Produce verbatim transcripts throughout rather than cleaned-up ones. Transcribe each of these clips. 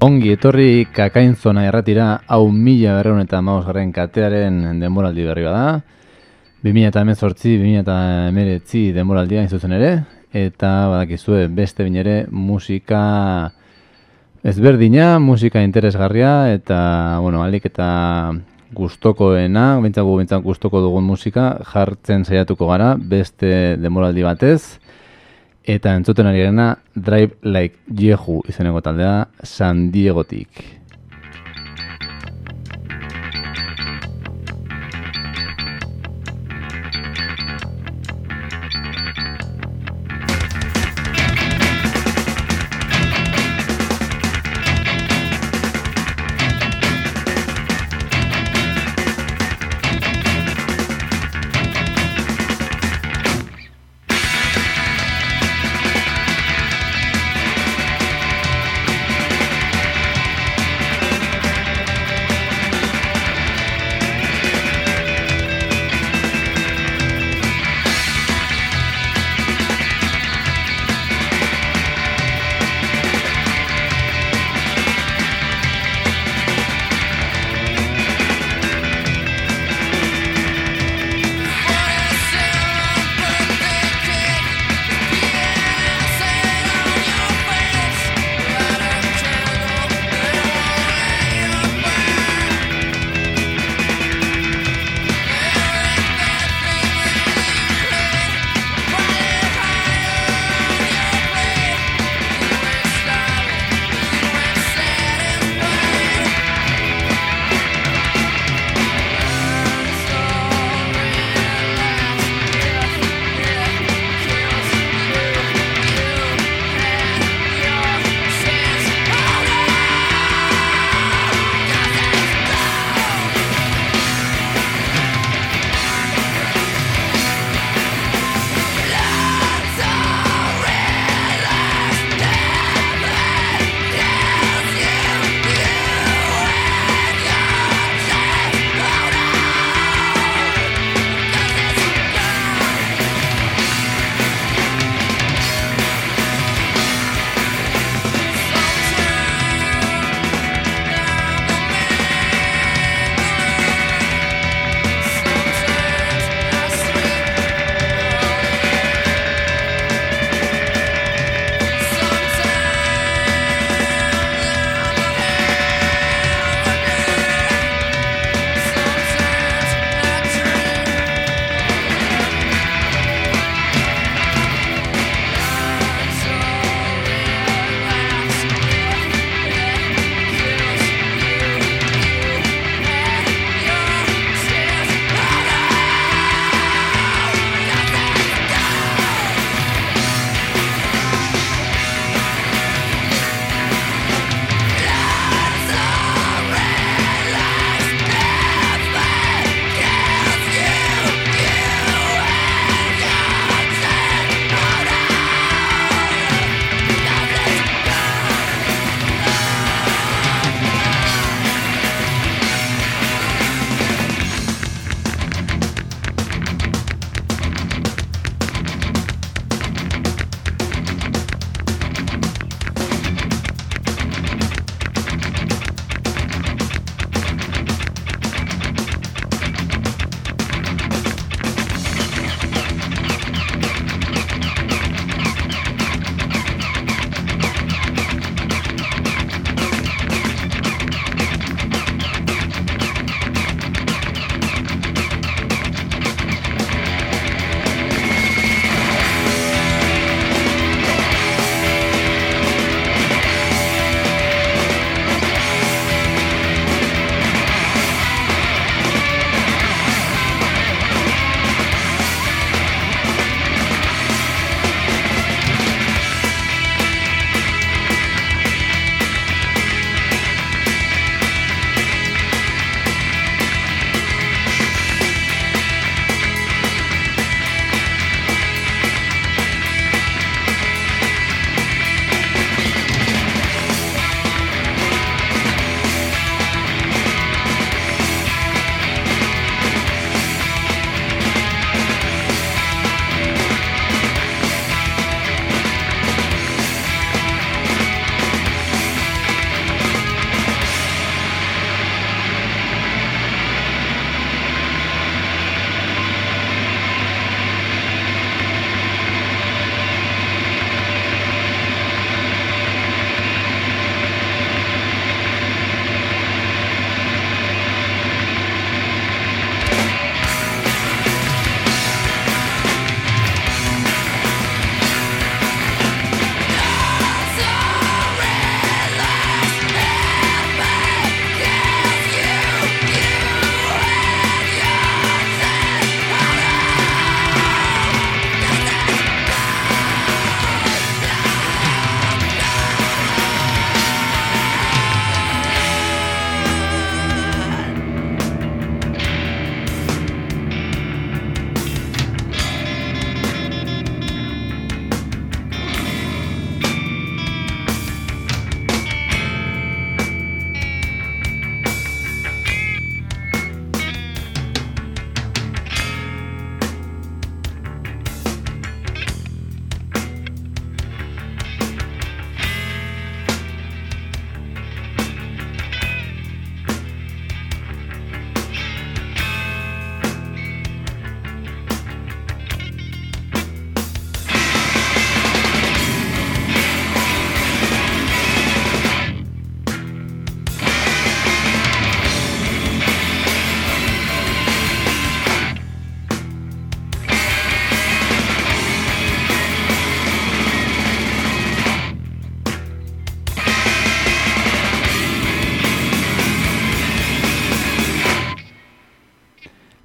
Ongi etorri Kakainzona erratira, hau mila berreun eta hamabosgarren katearen denboraldi berri bada. bi mila hemezortzi bi mila hemeretzi denboraldia inzuzen ere, eta badakizue beste bin ere musika ezberdina, musika interesgarria, eta, bueno, alik eta gustokoena, bintzagu bintzak gustoko dugun musika, jartzen saiatuko gara beste denboraldi batez. Eta entzuten ari garena Drive Like Jehu izeneko taldea San Diegotik.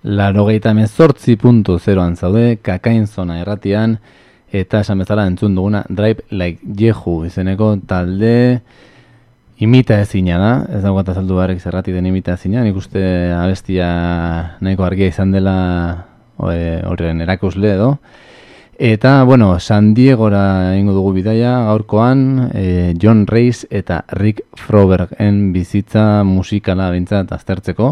laurogeita hemezortzi puntu zeroan zaude, Kakain Zona irratian, eta esan bezala entzun duguna Drive Like Jehu izeneko talde imita ezina da, ez daukat azaldu barek zerrati den imita ezina, nik uste abestia nahiko argia izan dela horren erakusle edo. Eta, bueno, San Diegora ingo dugu bidaia gaurkoan, eh, John Reis eta Rick Frobergen bizitza musikala bintzat aztertzeko.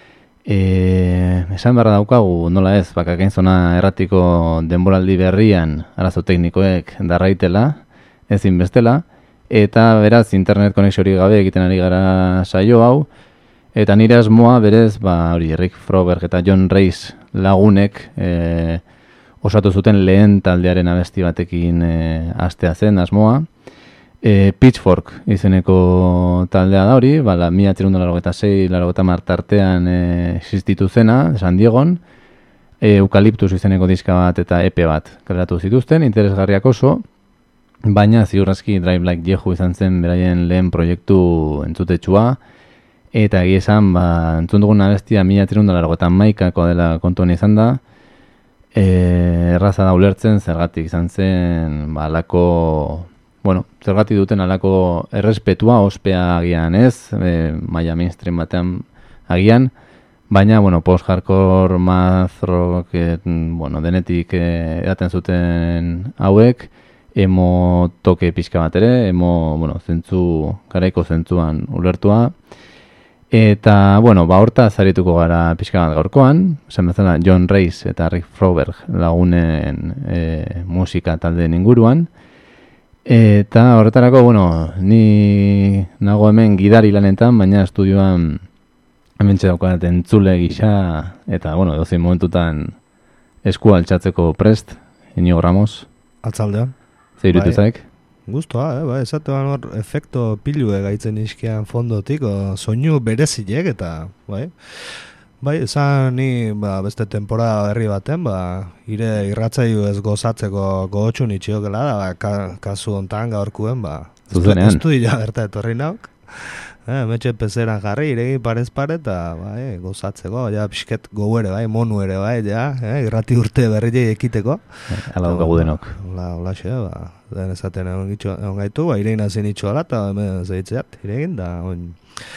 E, esan beharra daukagu, nola ez, Kakain Zona erratiko denboraldi berrian arazo teknikoek darraitela, ezin bestela, eta beraz internet konexiori gabe egiten ari gara saio hau, eta nire asmoa berez, ba, hori, Rick Froberg eta John Reis lagunek e, osatu zuten lehen taldearen abesti batekin e, hastea zen asmoa. E, Pitchfork izeneko taldea da hori, bala, mila txirunda larogeta sei, larogeta martartean e, existitu zena, San Diegon, e, Eukaliptus izeneko diska bat eta E P bat kaleratu zituzten, interesgarriak oso, baina ziurrazki Drive Like Jehu izan zen beraien lehen proiektu entzutetsua, eta egia esan, ba, entzun dugun abestia mila txirunda larogeta maikako dela kontuan izan da, e, erraza da ulertzen, zergatik izan zen, ba, alako... Bueno, zergatik duten alako errespetua, ospea agian ez, e, maila mainstream batean agian, baina, bueno, post-hardcore, math rock, et, bueno, denetik e, edaten zuten hauek, emo toke pixka bat ere, emo, bueno, zentzu, garaiko zentzuan ulertua, eta, bueno, ba, horta zarituko gara pixka bat gaurkoan, esan bezala John Reis eta Rick Froberg lagunen e, musika taldeen inguruan. Eta horretarako, bueno, ni nago hemen gidari lanetan, baina estudioan hemen txedaukat entzule gisa, eta, bueno, edozein momentutan esku altxatzeko prest, Inigo Ramos. Atzaldean. Zer irutu zaik? Guztua, eh, bai, esatean hor efekto pilue gaitzen izkian fondotik, o, soinu berezilek, eta, bai, bai, esan ni ba, beste temporada berri baten, ba, ire irratzaiu ez gozatzeko gogotxun itxiokela da, ba, ka, kasu ontan gaurkuen, ba, zuzenean. Estudia berta etorri nauk. Eh, metxe pezeran jarri, iregi parez pare, eta bai, gozatzeko, ja, pixket gau ere, bai, monu ere, bai, ja, eh, irrati urte berri ekiteko. Hala daukagu denok. Hola, hola xe, ba, den esaten egon, itxo, egon gaitu, ba, irein azin itxo ala, eta hemen zeitzeat, iregin, da, on,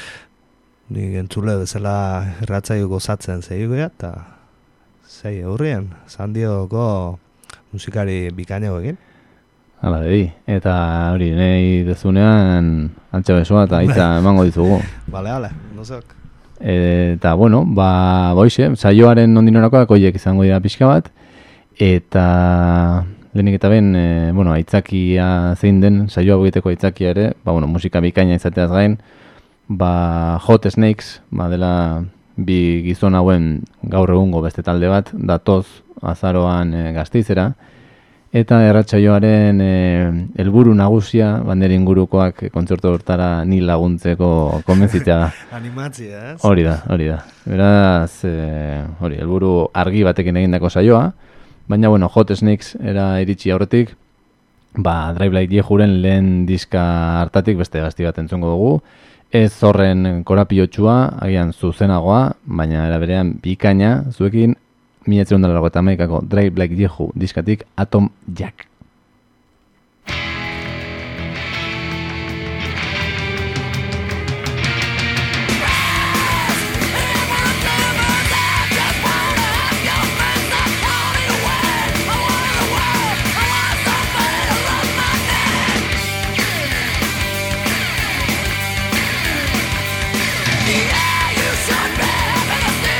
ni entzule bezala erratzaio gozatzen zeigea, eta zei aurrien, San Diegoko musikari bikaino egin. Hala, bebi. Eta hori, nahi dezunean altxa besoa eta hitza emango ditugu. Bale, bale, nozak. Eta, bueno, ba, boixe, saioaren ondinorakoak oiek izango dira pixka bat, eta lehenik eta ben, e, bueno, aitzakia zein den, saioa egiteko aitzakia ere, ba, bueno, musika bikaina izateaz gain, ba, Hot Snakes, ba, dela bi gizon hauen gaur egungo beste talde bat, datoz azaroan e, Gasteizera, eta erratsaioaren e, helburu nagusia, bandera ingurukoak kontzertu hortara ni laguntzeko konbentzitzea da. Animatzia, ez? Hori da, hori da. Beraz, e, hori, helburu argi batekin egindako saioa, baina, bueno, Hot Snakes era iritsi aurretik, ba, Drive Like Jehuren lehen diska hartatik beste gazti bat entzungo dugu, ez horren korapiotxua, agian zuzenagoa, baina era berean bikaina, zuekin, mila zirundara lago eta maikako Drive Like Jehu diskatik Atom Jack.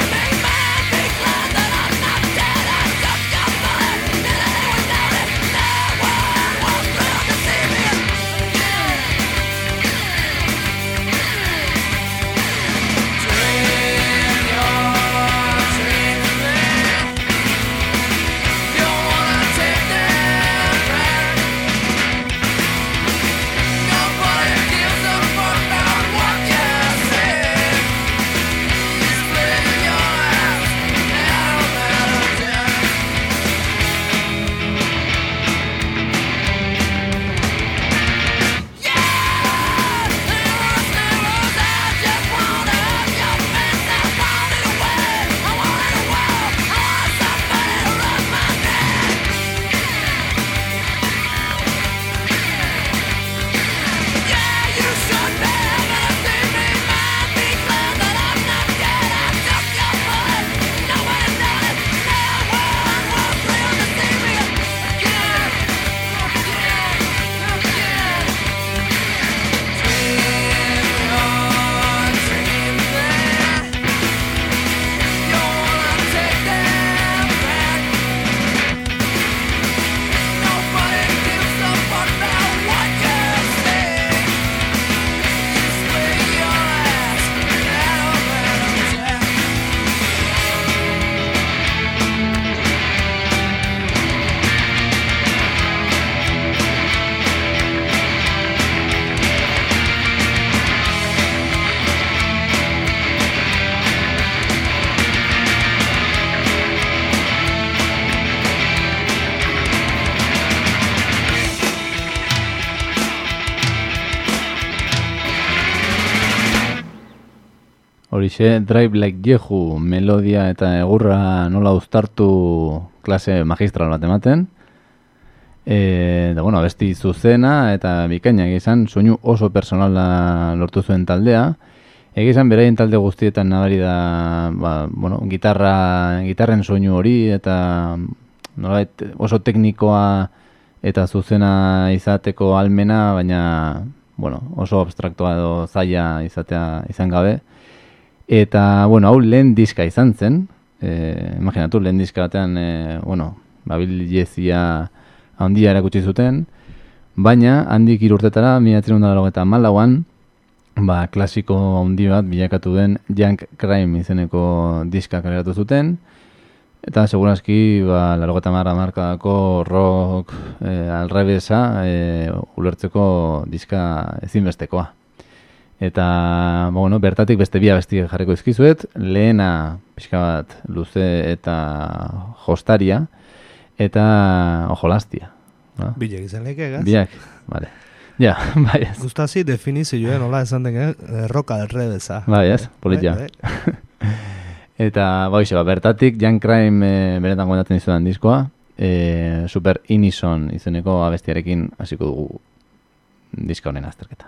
Now Horixe, Drive Like Jehu, melodia eta egurra nola uztartu klase magistral bat ematen. E, da, bueno, abesti zuzena eta bikainak izan, soinu oso personala lortu zuen taldea. Egizan beraien talde guztietan nabari da, ba, bueno, gitarra, gitarren soinu hori eta nolabait oso teknikoa eta zuzena izateko almena, baina bueno, oso abstraktoa edo zaila izatea izan gabe. Eta, bueno, hau lehen diska izan zen, e, imaginatu, lehen diska batean, e, bueno, babilezia handia erakutsi zuten, baina handik hiru urtetara, mila bederatziehun eta laurogeita hamalauan, ba, klasiko handi bat bilakatu den Junk Crime izeneko diska kaleratu zuten, eta segurazki ba, laurogeita hamar markadako rock e, alrebesa e, ulertzeko diska ezinbestekoa. Eta, bueno, bertatik beste bi abesti jarriko izkizuet, lehena pixka bat luze eta jostaria, eta ojolastia. No? Bilek izan leke, gaz? Biak, bale. Ja, bai ez. Gustazi definizioen, nola esan den, eh? Roka alrebesa. Bai ez, politia. Bai, bai. Eta, bai, ba, bertatik, Junk Crime e, beretan gomendatzen dizudan diskoa, e, Super Inison izeneko abestiarekin hasiko dugu diska honen azterketa.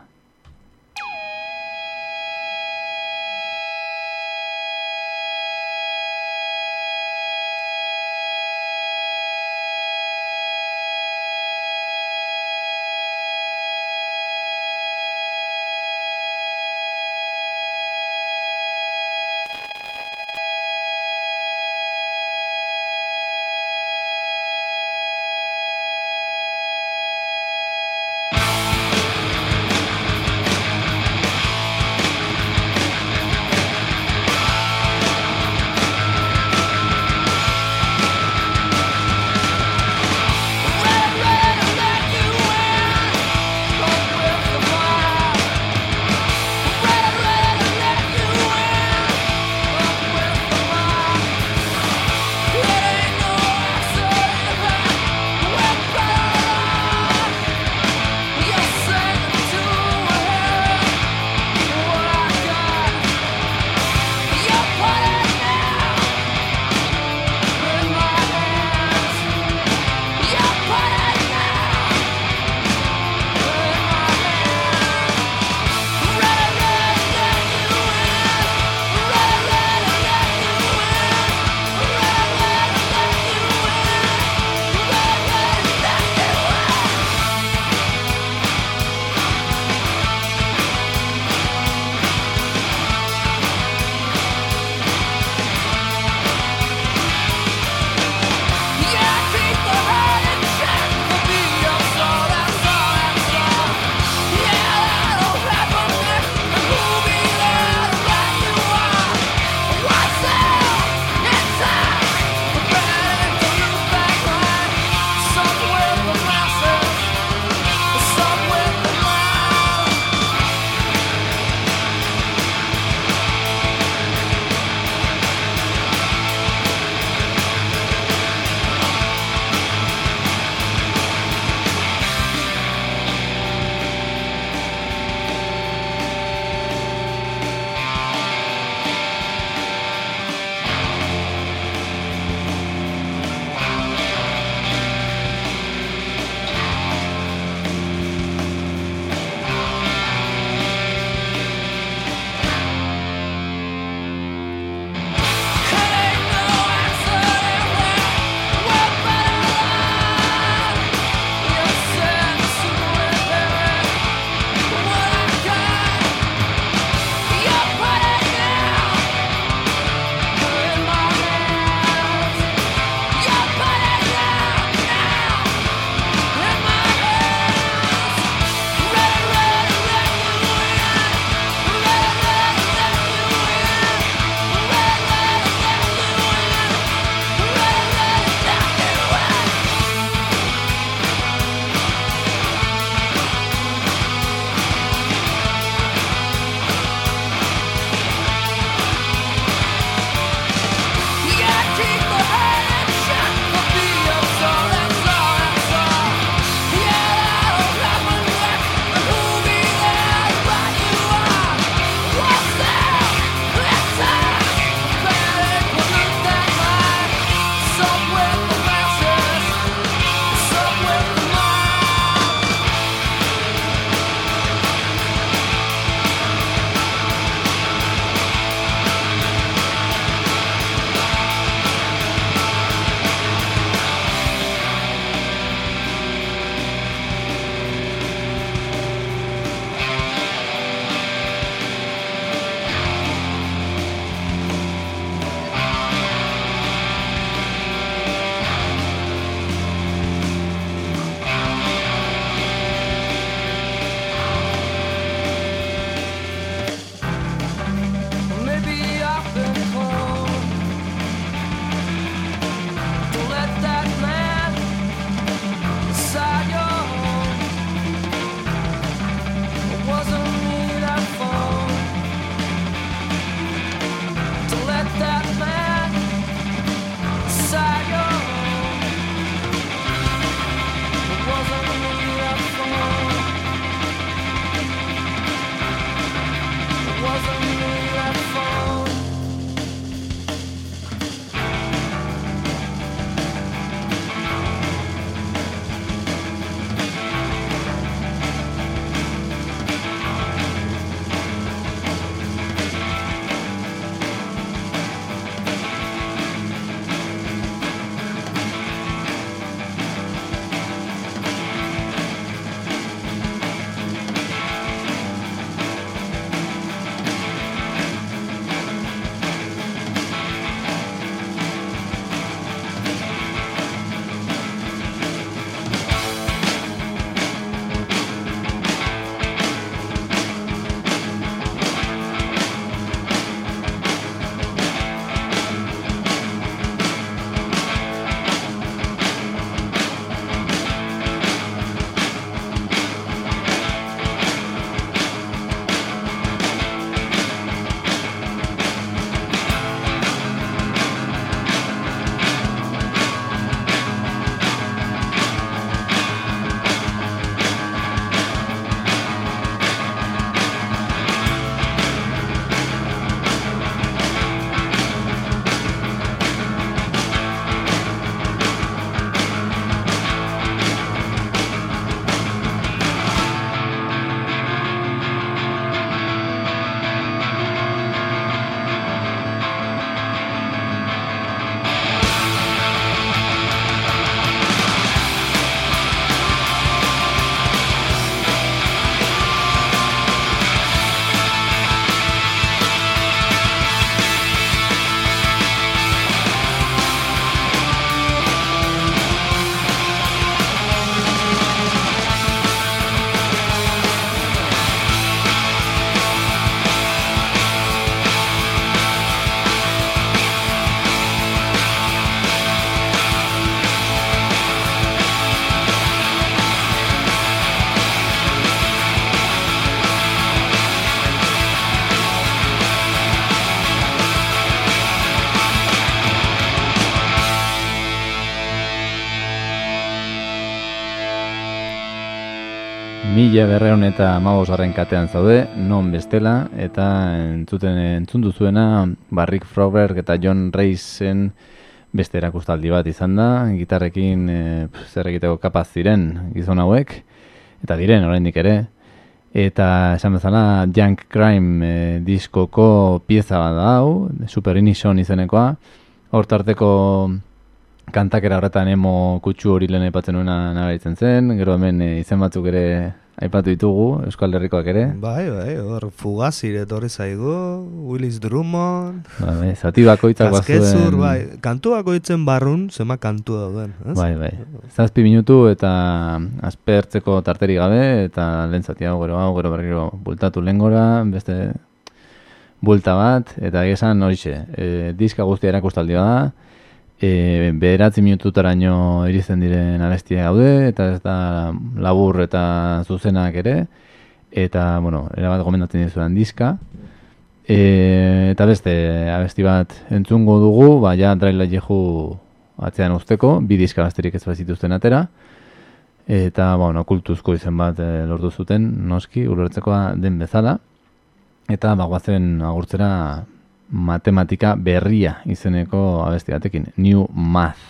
Mila berreun eta hamabosgarren katean zaude, non bestela, eta entzuten entzun duzuena, ba, Rick Froberg eta John Racen beste erakustaldi bat izan da, gitarrekin e, zer egiteko kapaz ziren gizon hauek, eta diren oraindik ere, eta esan bezala Junk Crime e, diskoko pieza bat da hau, Super Ignition izenekoa, hortarteko kantakera horretan emo kutsu hori lehen aipatzen nuena nabaritzen zen, gero hemen e, izen batzuk ere aipatu ditugu, Euskal Herrikoak ere. Bai, bai, hor Fugazir etorri zaigu, Willis Drummond, Ba, bai, zati bakoitzak Kaskezur, bazuen... bai, kantu bakoitzen barrun, zema kantu dauden. Ez? Bai, bai. Zazpi minutu eta aspertzeko tarterik gabe, eta lehen zati hau, gero hau, gero berriro bultatu lehengora, beste bulta bat, eta esan horixe, e, diska guztia erakustaldi da, e, bederatzi minututaraino iristen diren abestia gaude, eta ez da labur eta zuzenak ere, eta, bueno, erabat gomendatzen dizudan diska, e, eta beste abesti bat entzungo dugu, ba, ja Draila Jehu atzean usteko, bi diska besterik ez bazituzten atera, eta, bueno, kultuzko izen bat e, lortu zuten, noski, ulertzekoa den bezala, eta bagoazen agurtzera matematika berria izeneko abesti batekin, New Math.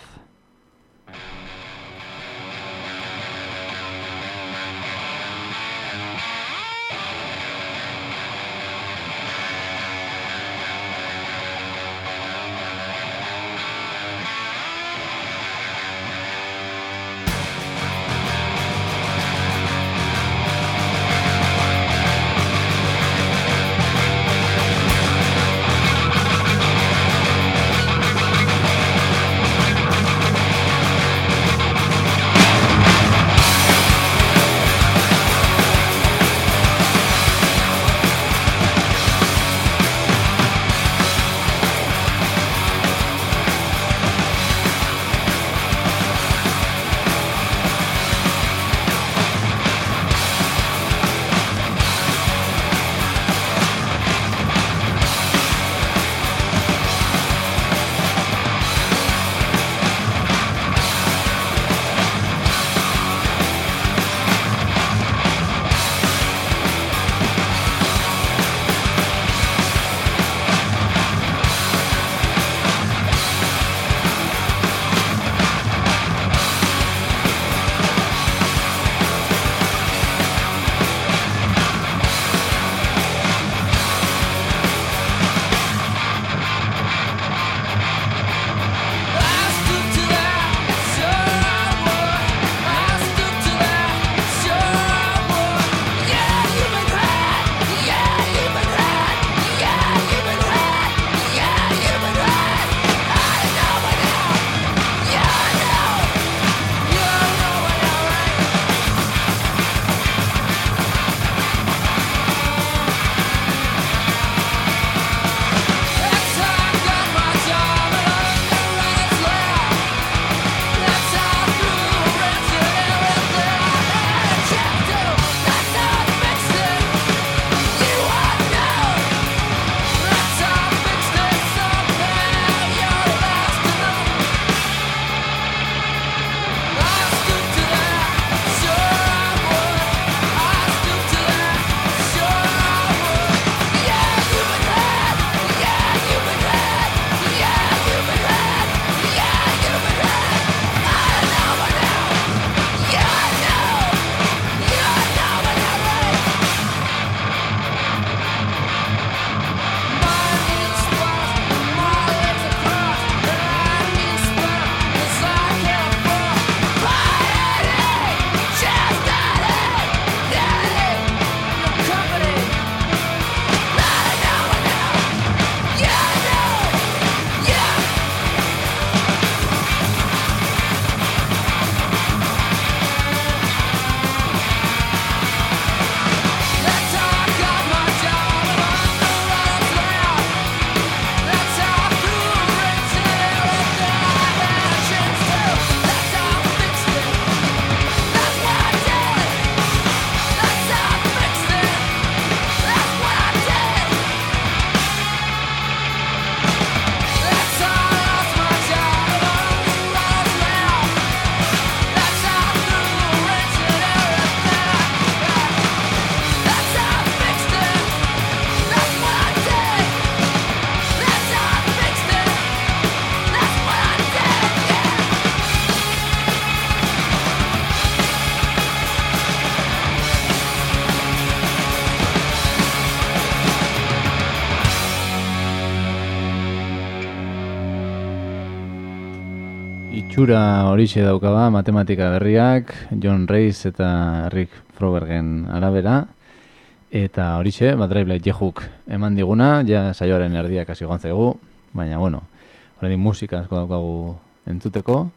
We'll be right back. itxura horixe daukaba matematika berriak, John Reis eta Rick Frobergen arabera, eta horixe, bat Drive Like Jehuk eman diguna, ja saioaren erdiak hasi joan zaigu, baina, bueno, horrein musika asko daukagu entzuteko,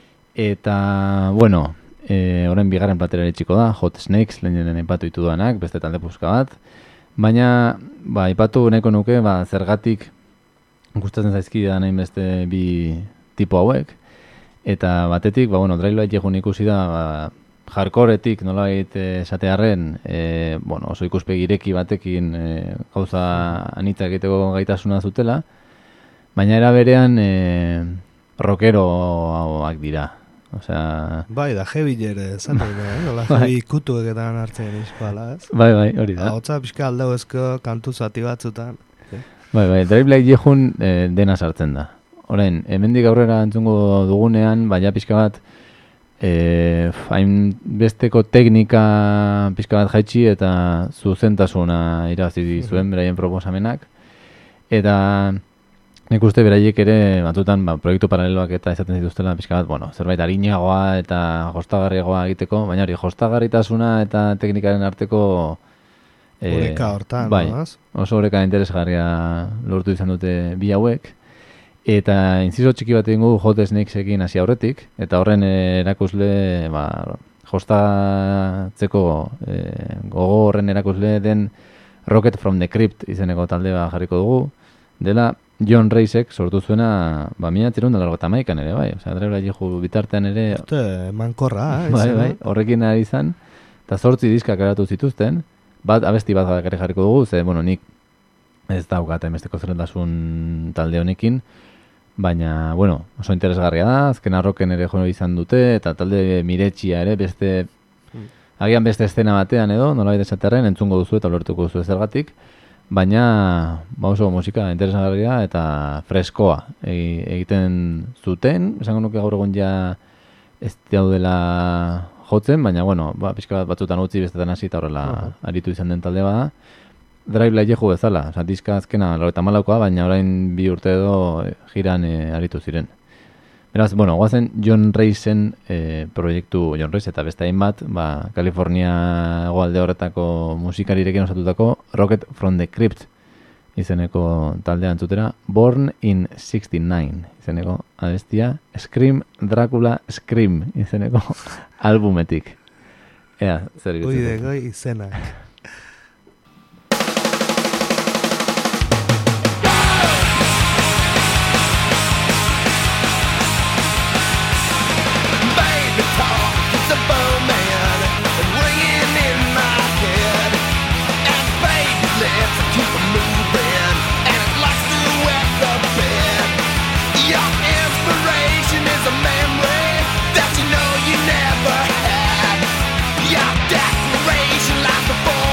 eta, bueno, e, horrein bigarren platera eritxiko da, Hot Snakes, lehen aipatu ditu duanak, beste talde puska bat, baina, ba, aipatu nahiko nuke, ba, zergatik gustatzen zaizkidan hain beste bi tipo hauek, eta batetik, ba, bueno, Drive Like Jehun ikusi da, ba, hardcoreetik nolabait esatearren, e, bueno, oso ikuspegi ireki batekin e, gauza anitza egiteko gaitasuna zutela, baina era berean e, rockeroak dira. Osea, bai, da heavy ere, zaten, nola heavy kutueketan hartzen izpala, ez? Bai, bai, hori da. Hotza pixka aldau ezko kantu zati batzutan. Bai, bai, Drive Like Jehun e, dena sartzen da. Orain, hemendik aurrera entzungo dugunean, baina pixka bat, E, hain besteko teknika pixka bat jaitsi eta zuzentasuna irabazi zuen beraien proposamenak, eta nik uste beraiek ere batutan ba, proiektu paraleloak eta izaten zituztela pixka bat, bueno, zerbait arinagoa eta jostagarriagoa egiteko, baina hori jostagarritasuna eta teknikaren arteko e, oreka hortan, bai, no? oso oreka interesgarria lortu izan dute bi hauek. Eta inciso txiki bat egin gu Hot Snakesekin hasi aurretik, eta horren erakusle, ba, jostatzeko e, gogo horren erakusle den Rocket from the Crypt izeneko talde bat jarriko dugu, dela John Reisek sortu zuena, ba, mila txirun da largo tamaikan ere, bai, osea, Drive Like Jehu bitartean ere... Uste, mankorra, eh? Bai, bai, horrekin ari izan, eta zortzi diskak eratu zituzten, bat abesti bat bakarrik jarriko dugu, ze, bueno, nik ez daukat emesteko zerrentasun talde honekin, baina, bueno, oso interesgarria da, azken arroken ere jono izan dute, eta talde miretxia ere, beste, agian beste estena batean edo, nolabait esaterren, entzungo duzu eta lortuko duzu zergatik, baina, ba oso musika interesgarria eta freskoa egiten zuten, esango nuke gaur egun ja ez daudela jotzen, baina, bueno, ba, pixka bat batzutan utzi bestetan hasi eta horrela uh-huh. aritu izan den talde bada, Drive Like Jehu bezala, oza, diska azkena laurogeita hamalaukoa, baina orain bi urte edo jiran e, aritu ziren. Beraz, bueno, guazen John Reisen e, proiektu, John Reis eta beste hainbat, ba, California hegoalde horretako musikarirekin osatutako Rocket from the Crypt izeneko taldea entzutera, Born in sixty-nine izeneko abestia, Scream Dracula Scream izeneko albumetik. Ea, zer ikutzen. Uide, goi izenak. Declaration like the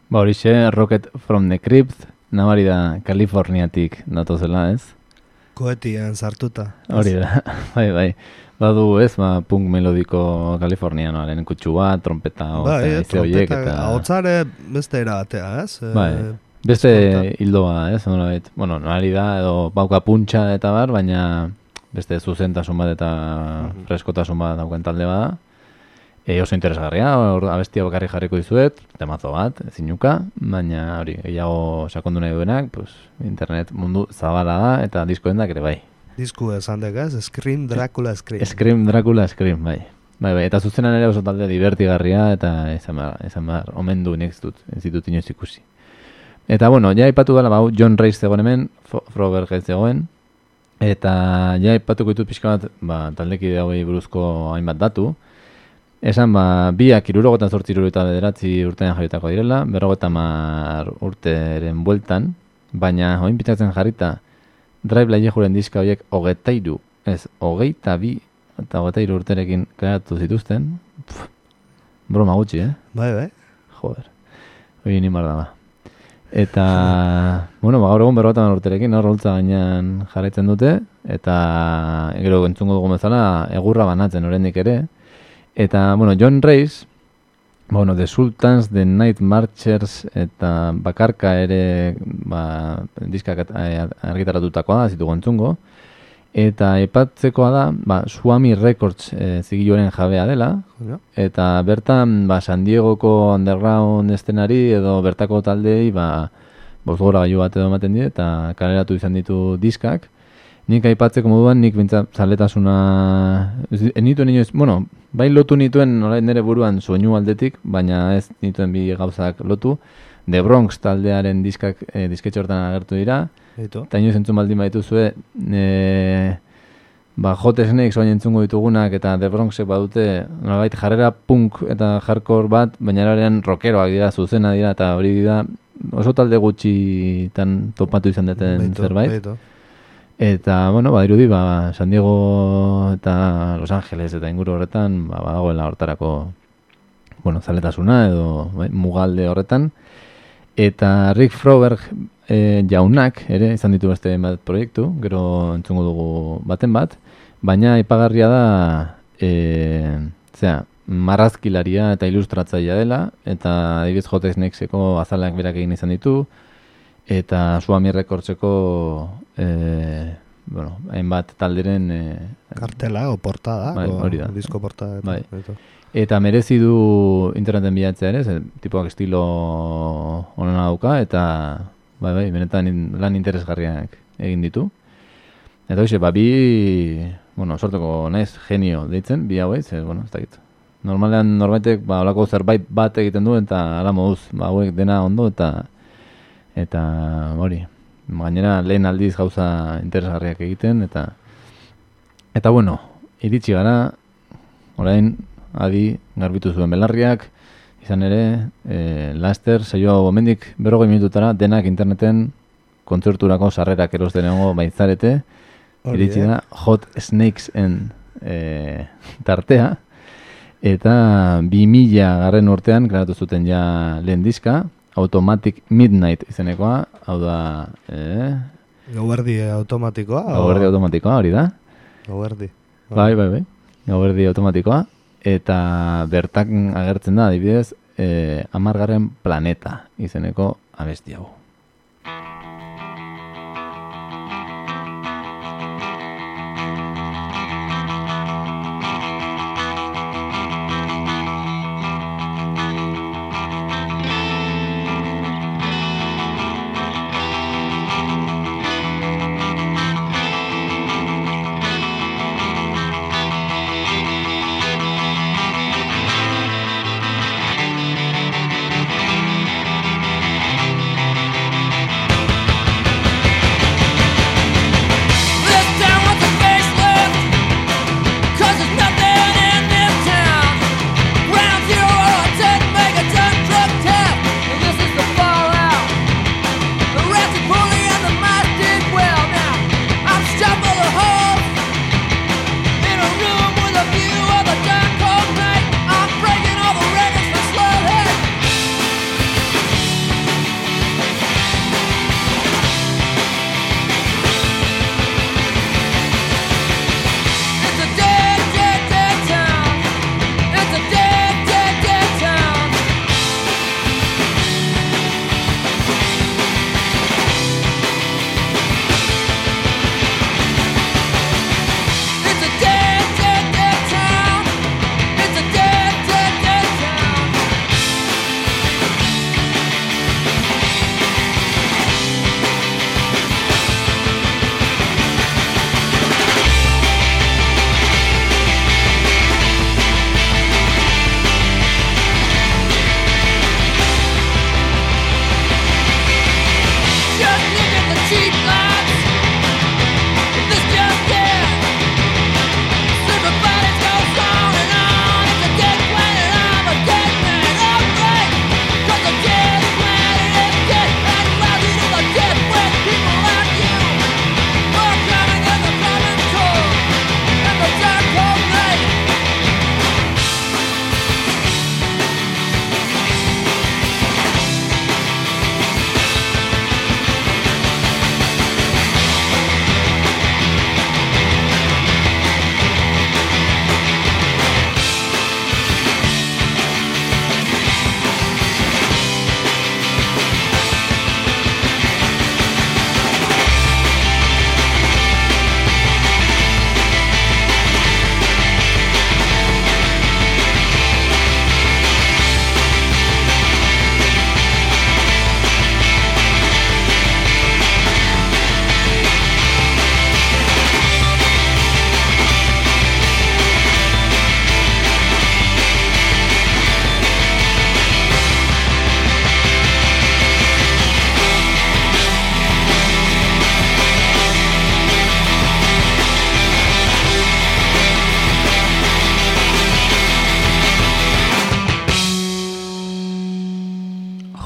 Ba, horixe, Rocket from the Crypt, nabari da Kaliforniatik datozela, ez? Koetian sartuta. Hori da, bai, bai. Badu, ez, ba, punk melodiko kalifornianoaren kutsu bat, trompeta, Ba, oza, e, ize horiek, trompeta, eta... ahotsare beste erabatea, ez? E, Bai, beste eskolta. hildoa, ez? Nolabait. Bueno, nolari da, edo bauka puntxa eta bar, baina beste zuzentasun bat eta freskotasun bat dauken talde bada. E, oso interesgarria, or, abestia bakarrik jarriko dizuet, temazo bat, zinuka, baina hori, gehiago sakondu nahi duenak, pues, internet mundu zabala da, eta diskoendak ere bai. Disku esan dek, ez? Scream, Dracula, Scream. Scream, Dracula, Scream, bai. Bai, bai, eta zuzenan ere oso talde divertigarria, eta esan behar, esan behar, omen du nik ez dut, ez ditut inoiz ikusi. Eta, bueno, ja ipatu dela, bau, John Reis zegoen hemen, Froberg ez zegoen, eta ja ipatuko ditut pixka bat, ba, taldekide hauei buruzko hainbat datu. Esan, ba, biak irurogetan zortzi irureta bederatzi urtean jarritako direla, berrogetan mar urteren bueltan, baina hoin pitatzen jarrita, Drive Laiejuren diska horiek hogeita iru, ez, hogeita bi eta hogeita iru urterekin kreatu zituzten. Pff, broma gutxi, eh? Bai, bai. Joder, hori nimar da, ba. Eta, bueno, ba, gaur egun berrogetan urterekin, hor holtza gainean jarraitzen dute, eta gero entzungo dugu bezala, egurra banatzen oraindik ere. Eta, bueno, John Reis, bueno, The Sultans, The Night Marchers, eta bakarka ere, ba, diskak argitaratutakoa da, zitugu entzungo. Eta epatzekoa da, ba, Swami Records e, zigiloaren jabea dela, Ja. eta bertan, ba, San Diegoko underground estenari edo bertako taldei, ba, bosgora gailu bat edo ematen die, eta kaleratu izan ditu diskak. Nik aipatzeko moduan, nik bintzat zaletasuna, ez nituen inoiz, bueno, bai lotu nituen nolait nire buruan soinu aldetik, baina ez nituen bi gauzak lotu. The Bronx taldearen diskak e, disketxe hortan agertu dira, Eitu. eta inoiz entzun baldin baituzue, e, ba, Hot Snakes oain entzungo ditugunak, eta The Bronxek badute, nolabait jarrera punk eta hardcore bat, baina erarean rockeroak dira, zuzena dira, eta hori dira oso talde gutxitan topatu izan duten Beitu, zerbait. beitu. Eta, bueno, badirudi, ba, San Diego eta Los Angeles eta inguru horretan, ba, badagoela hortarako, bueno, zaletasuna edo bai, mugalde horretan. Eta Rick Froberg e, jaunak ere izan ditu beste bat proiektu, gero entzungo dugu baten bat, baina aipagarria da, e, zera, marrazkilaria eta ilustratzailea dela, eta adibidez Hot Snakeseko azalak berak egin izan ditu, eta Swami Recordseko eh, bueno, hainbat talderen eh, Kartela o portada, bai, o hori da. disko portada. Eta, Bai. Eitu. Eta merezi du interneten bilatzea ere, ze, tipoak estilo onena dauka, eta bai, bai, benetan in, lan interesgarriak egin ditu. Eta hoxe, ba, bi, bueno, sorteko naiz genio deitzen, bi hauei, ze, bueno, ez dakit. Normalean norbaitek, ba, olako zerbait bat egiten du, eta ala moduz, ba, hauek dena ondo, eta eta hori, gainera lehen aldiz gauza interesgarriak egiten, eta eta bueno, iritsi gara, orain, adi, garbitu zuen belarriak, izan ere, e, laster, saio hau hemendik berrogei minututara, denak interneten kontzerturako sarrerak erosten egongo baitzarete, Hori, iritsi eh? da Hot Snakesen e, tartea, eta bi mila garren urtean, klaratu zuten ja lehen diska, Automatic Midnight izenekoa, hau da, eh? Gauerdi automatikoa? o- Gauerdi automatikoa, hori da. Gauerdi. Bai, bai, bai. Gauerdi automatikoa. Eta bertan agertzen da, adibidez, eh, Amargarren Planeta izeneko abesti hau. Thank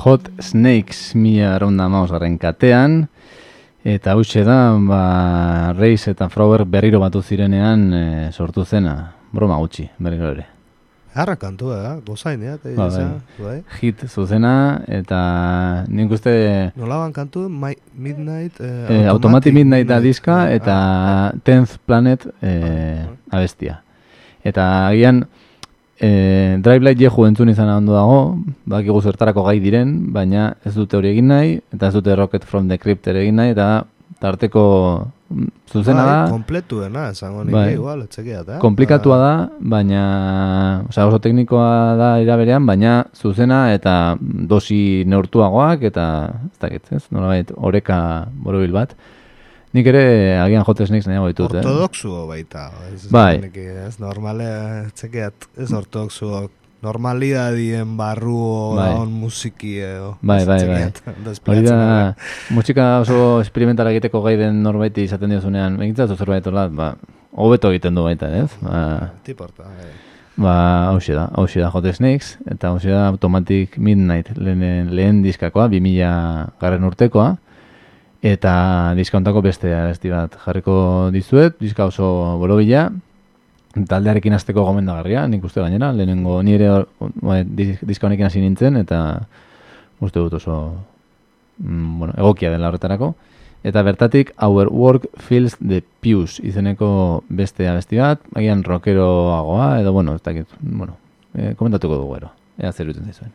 Hot Snakes mila arraunda mausgarren katean, eta hauxe da, ba, Reis eta Frower berriro batu zirenean e, sortu zena, broma gutxi, berriro ere. Harra kantua, eh? Gozain, eh? Ba, bai. Hit zuzena, eta nik uste... Nolaban kantu? My, Midnight... Eh, eh, Automatic, Automatic Midnight da diska, eta ah, tenth Planet eh, ah, abestia. Eta agian... E, Drive Light jehu entzun izan ondo dago, bakigu zertarako gai diren, baina ez dute hori egin nahi, eta ez dute Rocket from the Crypt ere egin nahi, eta tarteko zuzena da. Bai, kompletuena, esango nik, bai, igual, etxekiat, eh? Komplikatua da, baina, osea, oso teknikoa da iraberean, baina zuzena eta dosi neurtuagoak, eta ez dakit, ez, nolabait, oreka borobil bat. Nik ere agian Hot Snakes nahiago ditut, eh? Ortodoxuo baita. Ez, bai. Ez normale, txekeat, ez ortodoxuo, normalidadien barru bai, on musiki edo. Bai, bai, bai. Hori da, musika oso experimentala egiteko gai den norbaiti izaten diozunean, egintzat zerbait olat, ba, hobeto egiten du baita, ez? Ba, Tiporta, bai. Ba, hauxe da, hauxe da Hot Snakes, eta hauxe da Automatic Midnight lehen, lehen diskakoa, bi mila garren urtekoa, eta diska hontako beste abesti bat jarriko dizuet, diska oso borobila, taldearekin hasteko gomendagarria, nik uste gainera, lehenengo nire diska honekin hasi nintzen, eta uste dut oso mm, bueno, egokia dela horretarako. Eta bertatik, Our Work Fills the Pews izeneko beste abesti bat, agian rockeroagoa, edo, bueno, ez dakit, bueno, eh, komentatuko dugu ero, ea zer duten zizuen.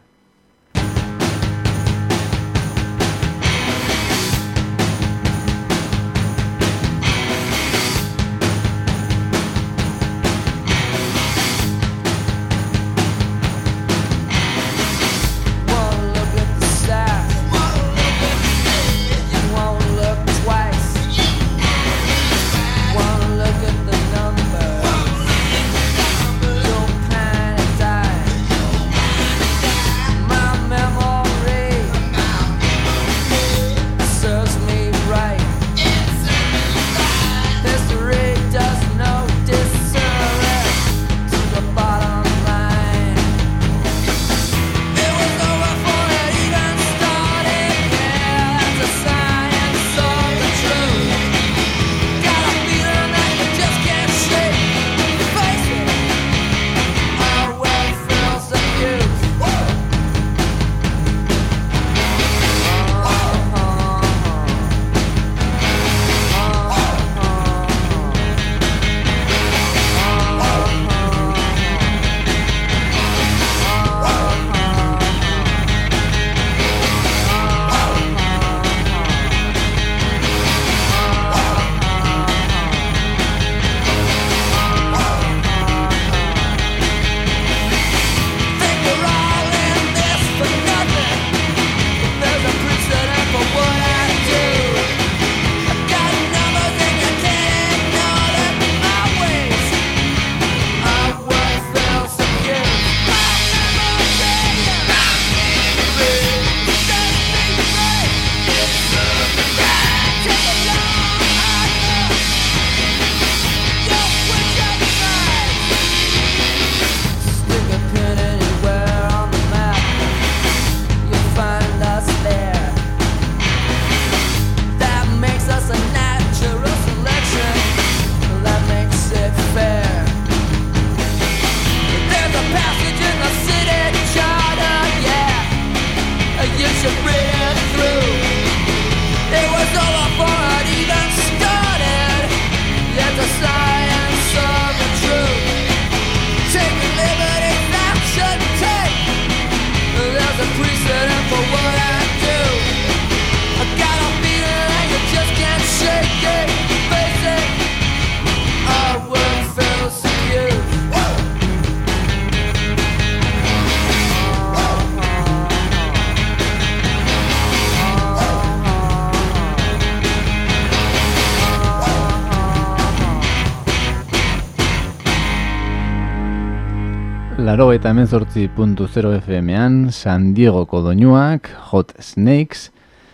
Laro eta hemen zortzi puntu zero F M-an, San Diegoko doinuak, Hot Snakes,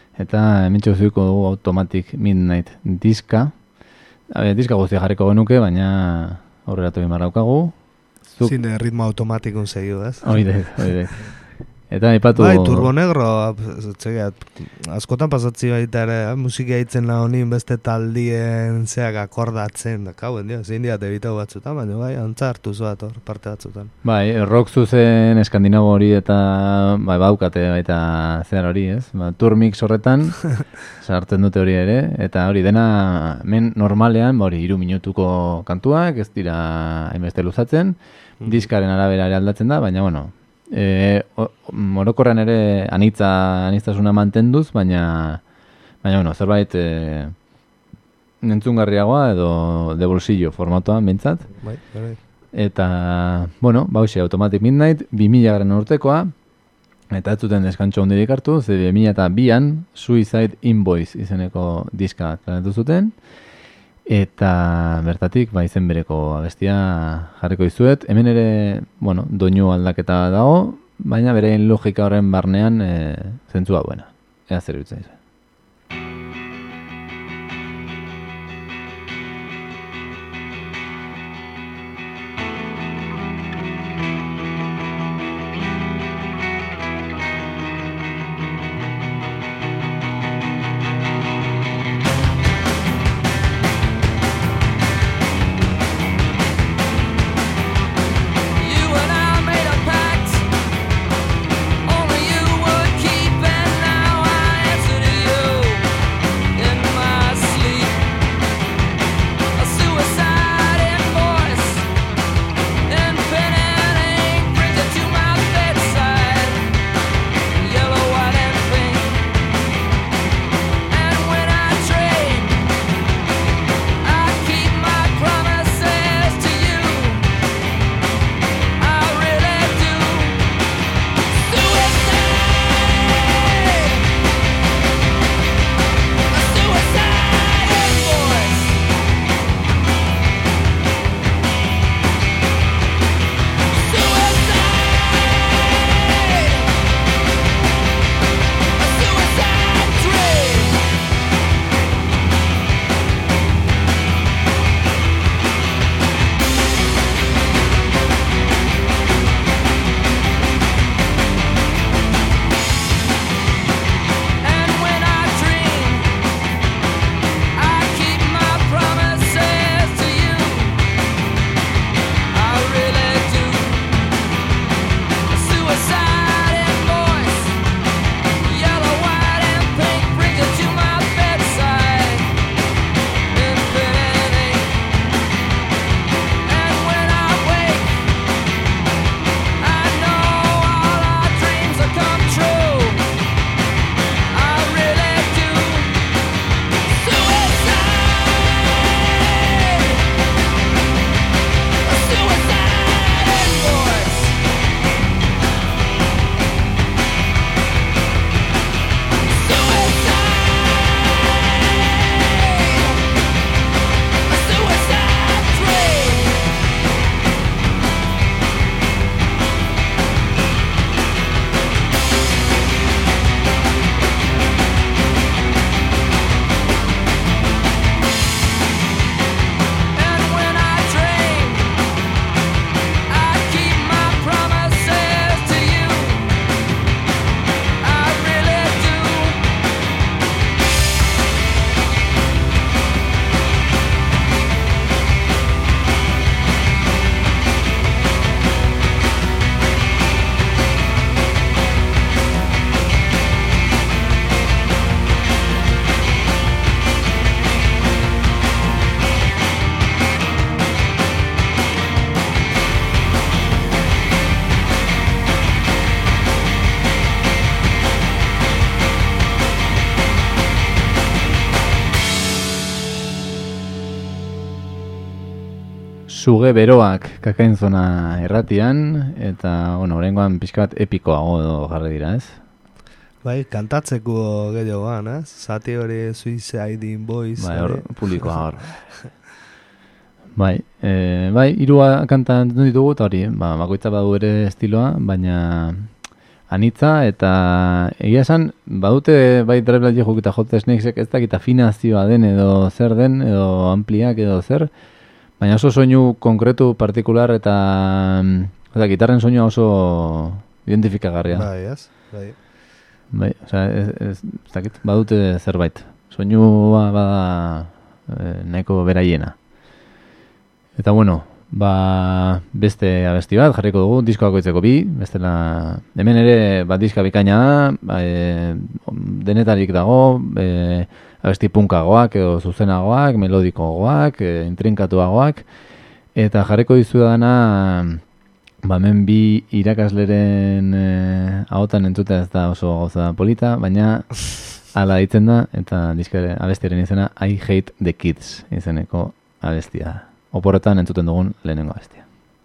eta hemen txauzuiko dugu Automatic Midnight diska. Habe, diska guztia jarriko genuke, baina aurrera tobi marraukagu. Zuk... Zine ritmo automatikun segiu, ez? Oide, oide. Eta aipatu... Bai, Turbo Negro, txegat, askotan pasatzi baita ere, musika hitzen la honin beste taldien zeak akordatzen, da, kauen, dio, zein diat ebitau batzutan, baina bai, antza hartu zoat hor, parte batzutan. Bai, rock zuzen eskandinago hori eta bai, baukate baita zehar hori, ez? Ba, Turmix horretan, sartzen dute hori ere, eta hori dena, men normalean, ba, hori, hiru minutuko kantuak, ez dira hainbeste luzatzen, diskaren arabera ere aldatzen da, baina, bueno, E, orokorrean ere anitza aniztasuna mantenduz, baina baina bueno, zerbait e, entzungarriagoa edo de bolsillo formatoan behintzat. Bai, bai. Eta, bueno, bauxe, Automatic Midnight, bi mila garren urtekoa, eta ez zuten deskantxo hundirik hartu, ze bi mila eta bian Suicide Invoice izeneko diska planatu zuten, eta bertatik, ba, izen bereko abestia jarriko izuet. Hemen ere, bueno, doinu aldaketa dago, baina berein logika horren barnean e, zentzua duena. Ea zer bitzen izan. Suge beroak kakainzona erratian, eta, bueno, oraingoan pixka bat epikoago edo jarri dira, ez? Bai, kantatzeko gehiagoan, ez? Zati hori Suicide Invoice. Bai, hor, publikoa hor. Bai, e, bai, hirua kanta entzun ditugu, eta hori, ba, bakoitza badu ere estiloa, baina anitza, eta egia esan, badute bai Drive Like You eta Hot Snakesek ez dakit afinazioa den edo zer den, edo ampliak edo zer, baina oso soinu konkretu, partikular, eta eta gitarren soinua oso identifikagarria. Bai, ez? Bai. Bai, osea, ez, ez, ez dakit, badute zerbait. Soinua bada e, nahiko beraiena. Eta bueno, ba, beste abesti bat jarriko dugu, disko bakoitzeko bi, bestela, hemen ere bat diska bikaina da, ba, e, denetarik dago, e, abesti punkagoak edo zuzenagoak, melodikoagoak, e, intrinkatuagoak, eta jarriko dizu dana, ba, hemen bi irakasleren e, ahotan entzutea ez da oso gauza polita, baina hala ditzen da, eta diskare abestiaren izena I Hate the Kids izeneko abestia. Oporretan entzuten dugun lehenengo abestia.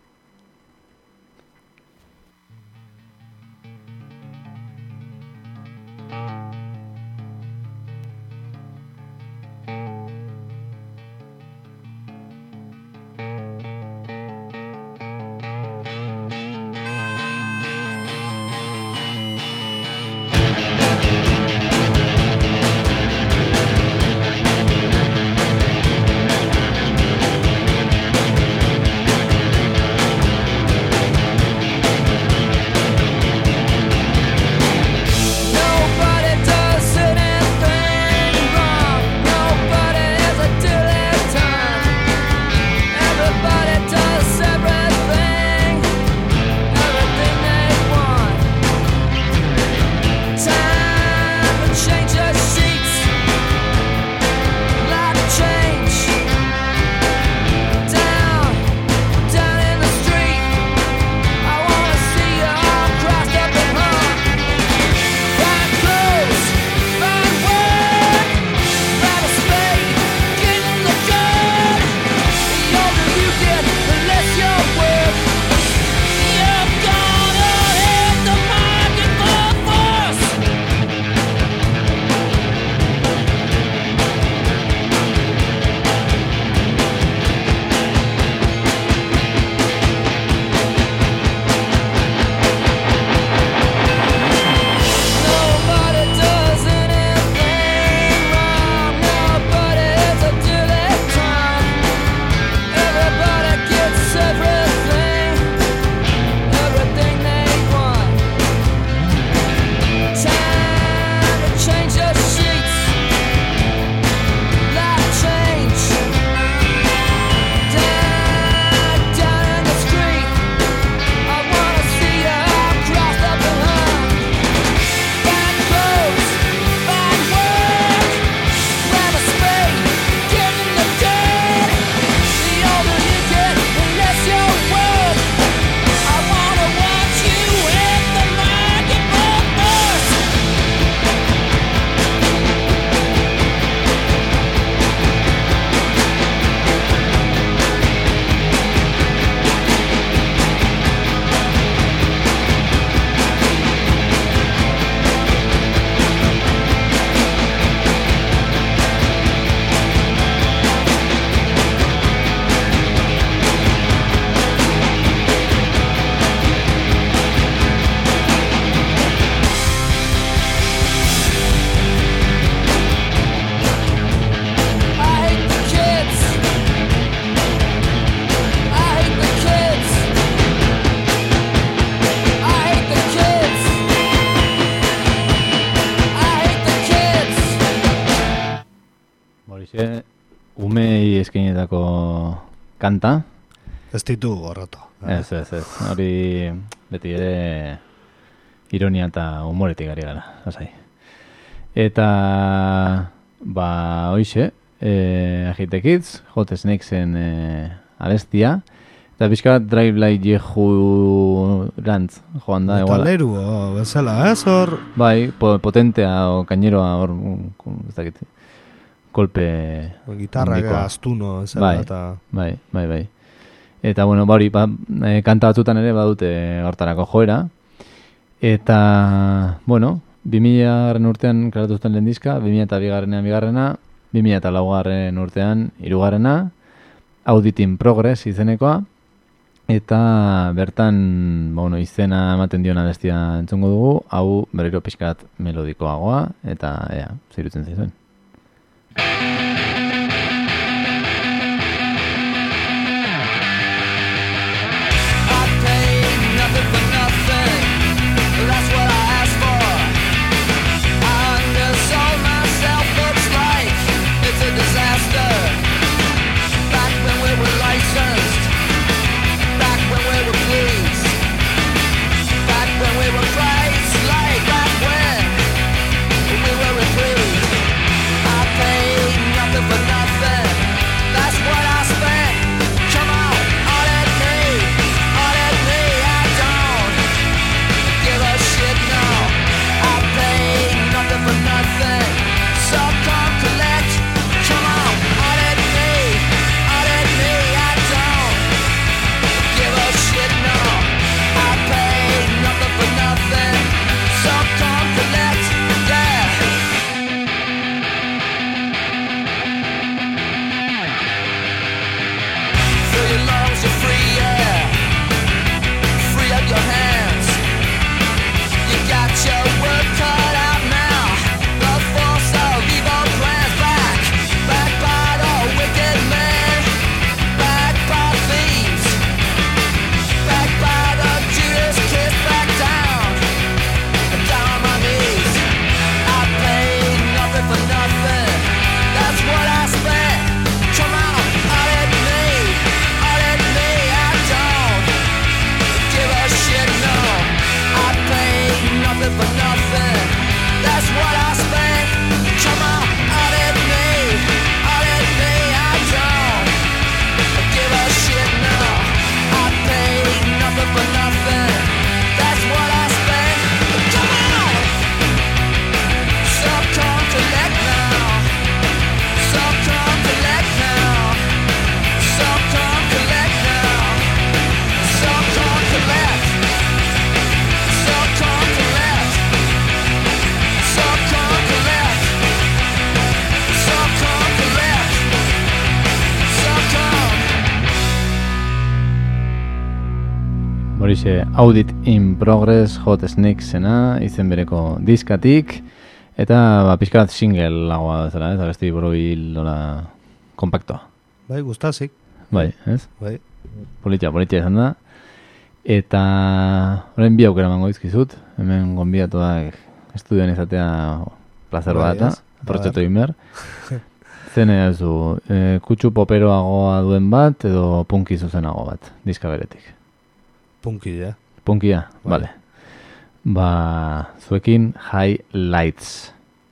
Umei eskainetako kanta. Ez ditu gorroto. Ez, ez, ez. Hori beti ere ironia eta humoretik ari gara, lasai. Eta, ba, hoixe, eh, I Hate the Kids, Hot Snakesen eh, abestia, eta pixka bat Drive Like Jehu rantz, joan da. Metaleru, oh, bezala, ez hor? Bai, po, potentea o kaineroa hor, ez dakit, kolpe... Gitarra astuno, ez bai, eta... Bai, bai, bai. Eta, bueno, ba, hori, ba, e, kanta batzutan ere badute hortarako joera. Eta, bueno, bi mila garren urtean karatu zuten lehen diska, bi mila eta bigarrenean bigarrena, bi mila eta laugarren urtean hirugarrena, Audit in Progress izenekoa, eta bertan, bueno, izena ematen diona bestia entzungo dugu, hau berriro pixkat melodikoagoa, eta, ea, zirutzen zaizuen. Horixe, Audit in Progress, Hot Snakesena, izen bereko diskatik, eta ba, pixka bat single lagoa bezala, ez? Abesti borobil dola kompaktoa. Bai, gustazik. Bai, ez? Bai. Politia, politia izan da. Eta horren bi aukera mango izkizut, hemen gonbidatuak estudioan izatea placer Bai, bat, ez? aprotxetu inber. Zen ez du, e, kutsu poperoagoa duen bat, edo punki zuzenago bat, diska beretik. Punki, ja. Punkia, Bai. vale. Ba, zuekin Highlights.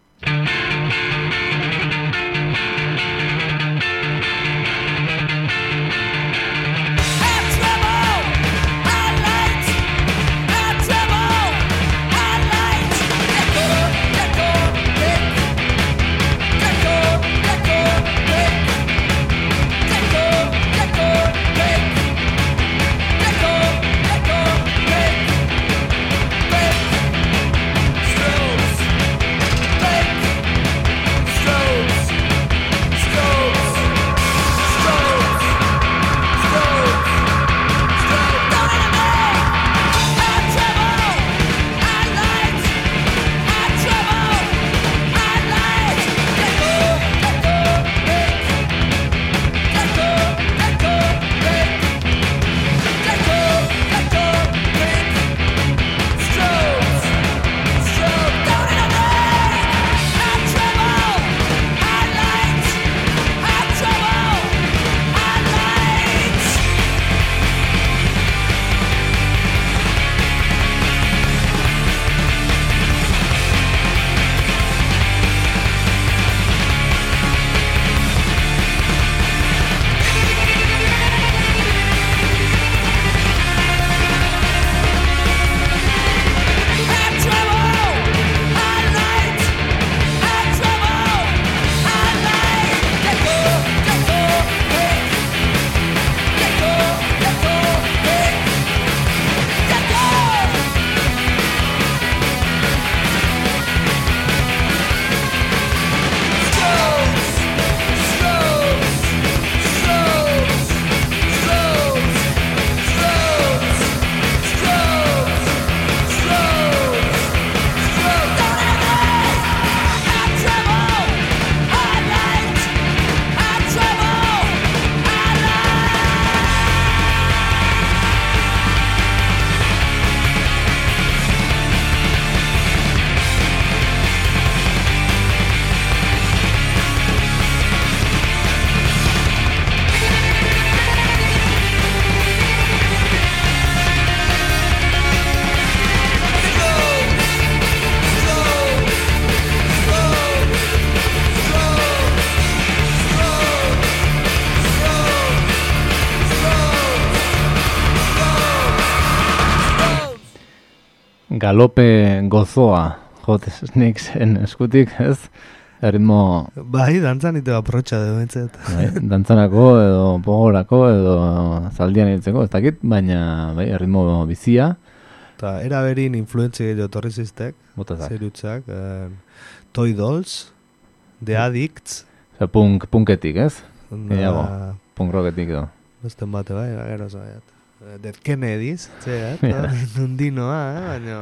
Galope gozoa Hot Snakesen eskutik, ez? Erritmo... Bai, dantzan ito aprotxa de bentzet. Bai, dantzanako edo pogorako edo zaldian hiltzeko, ez dakit, baina bai, erritmo bizia. Eta eraberin influentzia gehiago torri ziztek, Botazak. zerutzak, eh, Toy Dolls, The Addicts, Osea, punk, punketik, ez? onda- Gehiago, punk rocketik edo. Beste bate bai, gero zaiat. Dead Kennedys, txeat, Ja. nundinoa, eh, baina...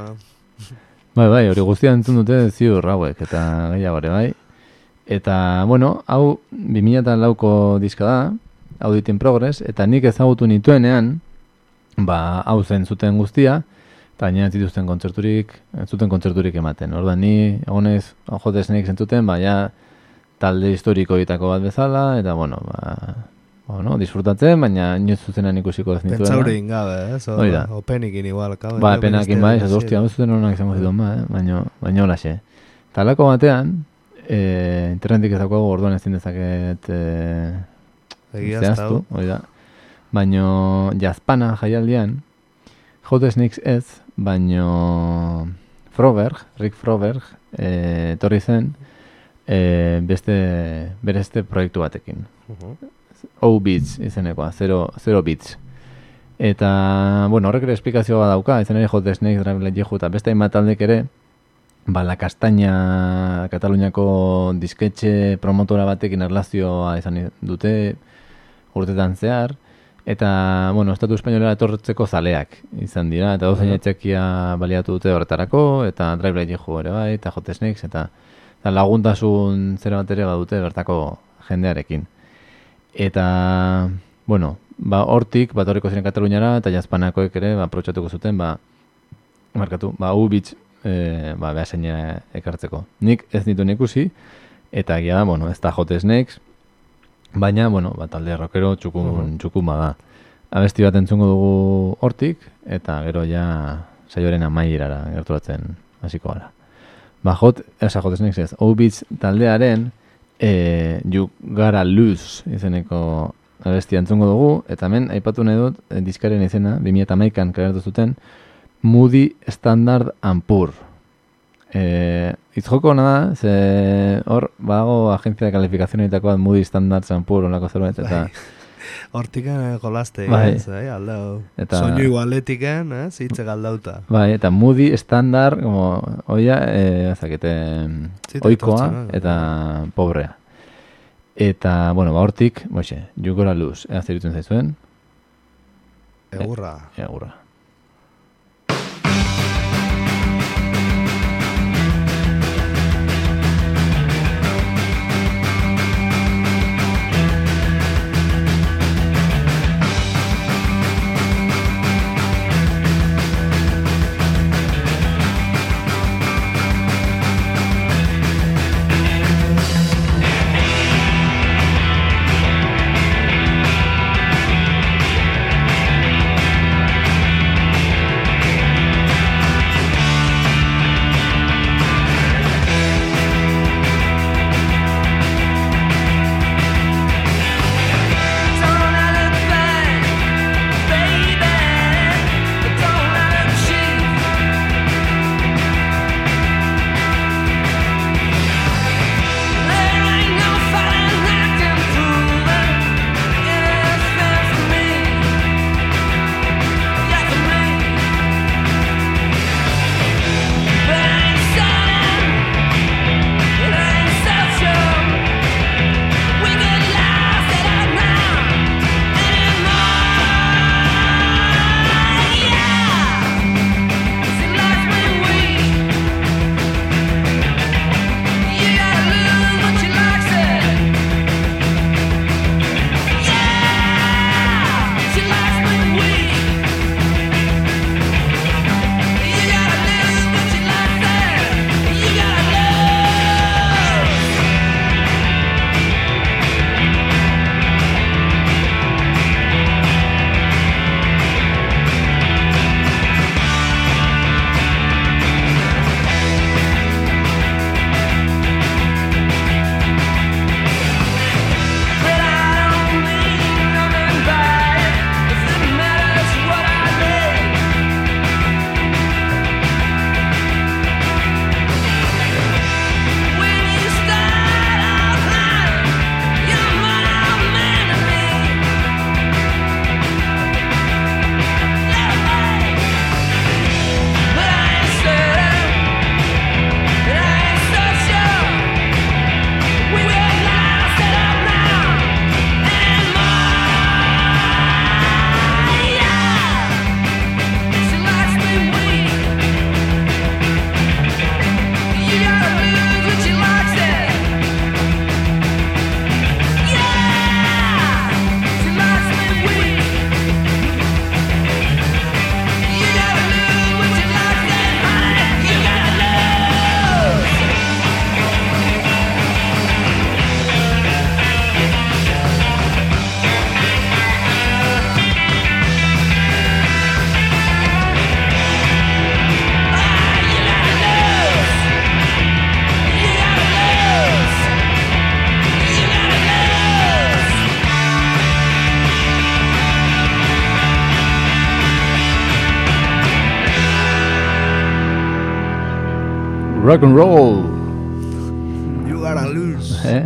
Bai, bai, hori guztia entzun dute ziur hauek, eta gehiago ere, bai. Eta, bueno, hau bi mila lauko diska da, Audit in Progress, eta nik ezagutu nituenean, ba, hau zen zuten guztia, eta gainera ez dituzten kontzerturik, ez zuten kontzerturik ematen. Orduan ni, egonez, Hot Snakes entzuten, baina talde historikoitako bat bezala, eta, bueno, ba, bueno, disfrutatzen, baina inoz zuzenan ikusiko ez nituena. Pentsaurin gabe, ez? Hori da. Openikin igual, kabe. Ba, penakin bai, ez hostia, hau zuten honak izango zituen ba, eh? baina, baina holaxe. Talako batean, e, internetik ezakoago orduan ezin dezaket e, Egiaztau. hori da. Baina jazpana jaialdian, Hot Snakes ez, baina Froberg, Rick Froberg, e, etorri zen, e, beste, bereste proiektu batekin. Uh-huh. O-Beats izenekoa, zero, zero Beats. Eta, bueno, horrek ere esplikazioa dauka, izan ere Hot Snakes, Drive Like Jehu, eta beste hainbat taldek ere, ba, La Castaña, Kataluniako disketxe promotora batekin erlazioa izan dute urtetan zehar, Eta, bueno, estatu espainolera etortzeko zaleak izan dira, eta dozein etxekia baliatu dute horretarako, eta Drive Light Jehu ere bai, eta Hot Snakes, eta, eta laguntasun zera bat ere badute bertako jendearekin. Eta, bueno, ba, hortik, bat horreko ziren Kataluniara, eta jazpanakoek ere, ba, aprotxatuko zuten, ba, markatu, ba, U-Beach, e, ba, behaseina ekartzeko. Nik ez ditu ikusi, eta egia da, bueno, ez da Hot Snakes, baina, bueno, ba, talde rockero txukun, uh-huh. txukun bada. Abesti bat entzungo dugu hortik, eta gero ja saioaren amaierara gerturatzen hasiko gara. Ba, Hot, esa Hot Snakes ez, O-Beach taldearen e, You Gotta Lose izeneko abesti entzungo dugu, eta hemen aipatu nahi dut e, diskaren izena, bi mila hamaikan kaleratu zuten, Moody Standard and Poor. Eh, Itzjoko hona da, ze hor, badago agencia de kalifikazioetako bat Moody Standards and Poor onako zerbait, eta... Hortikan golazte, bai. eh, aldau. Eta... Soinu igualetiken, eh, zitze galdauta. Bai, eta Moody Standard, como, oia, eh, azakete, oikoa, eta pobrea. Eta, bueno, ba, hortik, boixe, You Gotta Lose, ea zeritzen zaizuen? Egurra. E, egurra. Rock and roll. You gotta lose. Eh?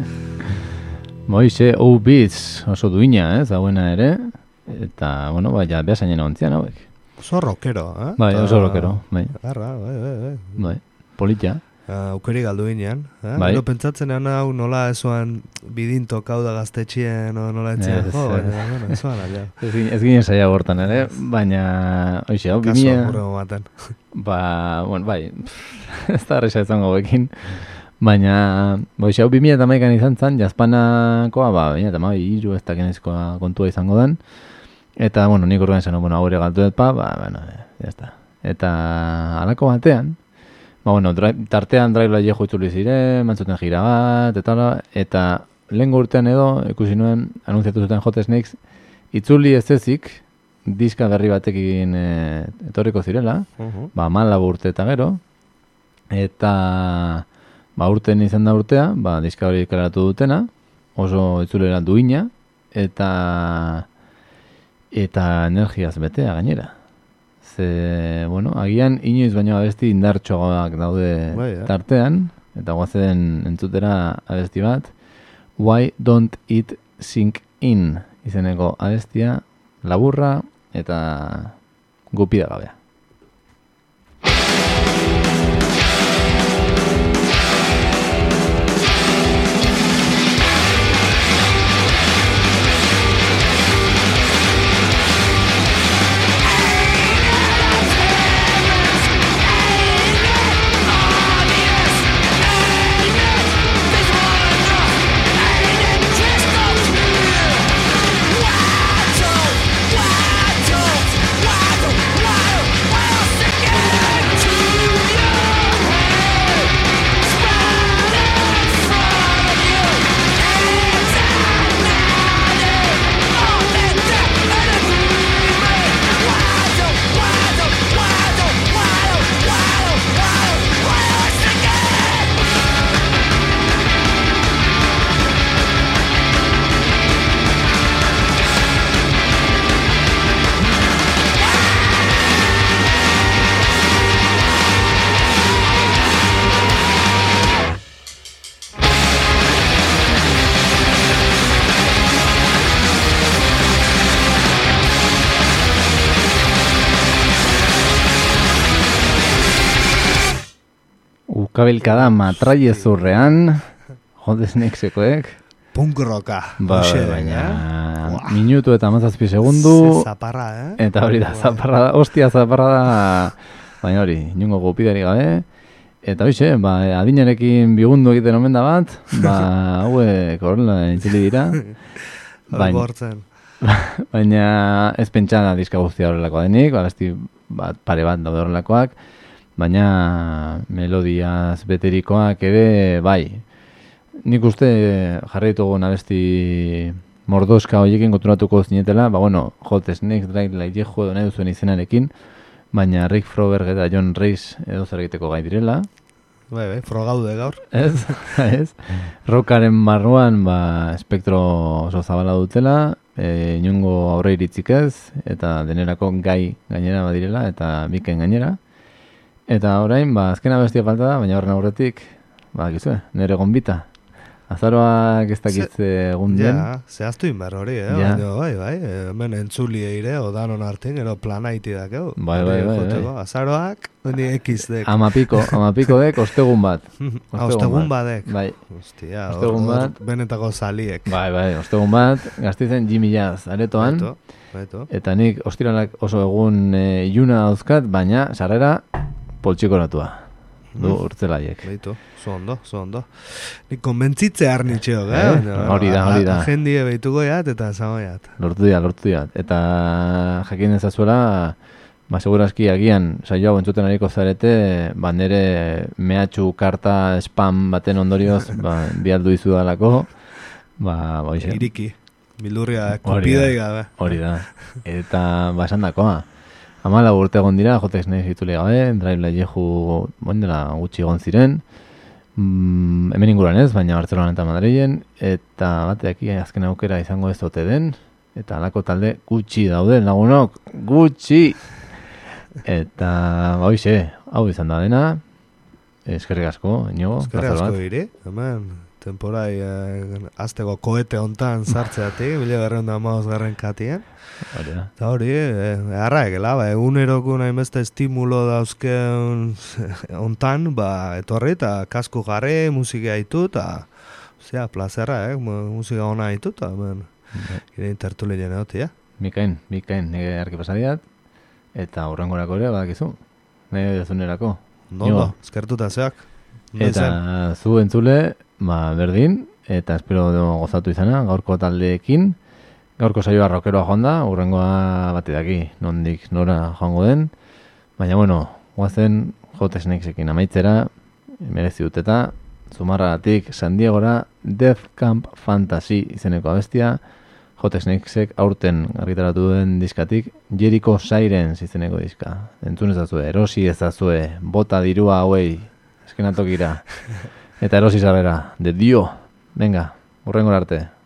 Moixe, O-Beats, oso duina, eh, zagoena ere. Eta, bueno, bai, ja, behasainen ontzian hauek. Oso rockero, eh? Bai, oso rockero, bai. Garra, bai, bai, bai. Bai, polita. aukeri galdu ginean. Eh? Bai. Gero pentsatzen hau nola esoan bidinto kauda gaztetxien, o nola etxien, Ez, jo, ez. baina, bueno, esoan alia. Ez, gine- ez ginen saia gortan ere, baina, oixe, hau, Kaso, bimia, hurrengo baten. ba, bueno, bai, ez da arresa izango bekin, baina, oixe, hau bimia eta maikan izan zen, jazpanakoa, ba, baina eta mai, iru ez dakenezkoa kontua izango den, eta, bueno, nik urgen zen, bueno, hau ere galtu dut, pa, ba, bueno, ya está. Eta halako batean, ba, bueno, dra tartean Drive Jeju itzuli ziren, mantzuten gira bat, eta hala, eta lehengo urtean edo, ikusi nuen, anunziatu zuten Hot Snakes, itzuli ez ezik, diska berri batekin e, etorriko zirela, Uh-huh. ba, mala urte eta gero, eta ba, urten izan da urtea, ba, diska hori kaleratu dutena, oso itzulera duina, eta eta energiaz betea gainera. Ze, bueno, agian inoiz baino abesti indartxoagoak daude Bai, eh? tartean, eta guazen entzutera abesti bat, Why Don't It Sink In izeneko abestia, laburra eta gupida gabea. Ukabilkada matraiezurrean, Hot Snakesekoek, Punk rocka. ba, hoxe, baina eh? minutu eta hamazazpi segundu, Ze zaparra, eh? eta hori da, zaparra da, ostia zaparra da, baina hori, inongo gopidari gabe, eta hoxe, ba, adinarekin bigundu egiten omen da bat, ba, hauek horrela entzili dira, baina, Albortzen. baina ez pentsa da diska guztia horrelako denik, abesti bat, pare bat daude horrelakoak, baina melodiaz beterikoak ere, bai. Nik uste jarri ditugun abesti mordoska horiekin konturatuko zinetela, ba bueno, Hot Snakes, Drive Jeju edo nahi duzuen izenarekin, baina Rick Froberg eta John Reis edo zer egiteko gai direla. Bai, bai, frogaude gaur. Ez, ez. Rockaren barruan, ba, espektro oso zabala dutela, e, inongo aurre iritzik ez, eta denerako gai gainera badirela, eta biken gainera. Eta orain, ba, azkena bestia falta da, baina horren aurretik, ba, gizue, nire gonbita. Azaroak ez dakitze egun den. Ja, zehaztu inbar hori, eh? Ja. Baina, bai, bai, hemen entzuli eire, o danon artin, gero plana iti dakeu. Bai, bai, bai, bai. Azaroak, ni ekiz dek. Amapiko, amapiko dek, ostegun bat. Ostegun badek. Bai, Hostia, Ostegun hor- bat. hor benetako zaliek. bai, bai, ostegun bat, Gasteizen Jimmy Jazz aretoan. Beto, beto. Eta nik ostiralak oso egun e, iluna dauzkat, baina sarrera poltsikoratua. Du urtzelaiek. Beito, zo ondo, zo ondo. Nik konbentzitze arnitxeok, eh? Eh? Baina, Hori da, hori da. a- Agendie behituko jat eta zango jat. Lortu dira, lortu dira. Eta jakin dezazuela, ba, segurazki agian, saio hau entzuten ariko zarete, ba, nere mehatxu karta spam baten ondorioz, ba, bialdu izu dalako, ba, ba, hoxe. Iriki, bildurria, Hori da. kopidei gabe. Hori da. Eta, ba, esan dakoa. Hamala urte egon dira, Hot Snakes ituli gabe, Drive Jeju, bon dela gutxi egon ziren, mm, hemen inguruan ez, baina Bartzelonan eta Madrilen, eta bateak azken aukera izango ez ote den, eta halako talde gutxi daude, lagunok, gutxi! Eta, ba, hoxe, hau izan da dena, eskerrik asko, inigo, Eskerrik plazer asko bat. iri, hemen temporai eh, azteko koete hontan sartzeatik, mila berreun da hamabost garren katien. Eta hori, eh, harra egela, ba, eguneroko nahi beste estimulo dauzke hontan, ba, etorri eta kasku jarri, musika haitu, eta, osea, plazerra, eh, musika hona haitu, eta, ben, gire intertuli jene hoti, ja. Bikain, bikain, nire arki pasariat, eta horrengorako ere, badakizu, nire dezunerako. Nondo, eskertuta zeak. Eta zu entzule, ba, berdin, eta espero gozatu izana, gaurko taldeekin. Gaurko saioa rokeroa joan da, urrengoa bate daki, nondik nora joango den. Baina, bueno, guazen Hot Snakesekin amaitzera, merezi dut eta Zumarragatik San Diegora Death Camp Fantasy izeneko abestia, Hot Snakesek aurten argitaratu duen diskatik Jericho Sirens izeneko diska. Entzun ezazue, erosi ezazue, bota dirua hauei, eskenatokira. Eta erosi zarrera, de dio. Venga, urrengora arte.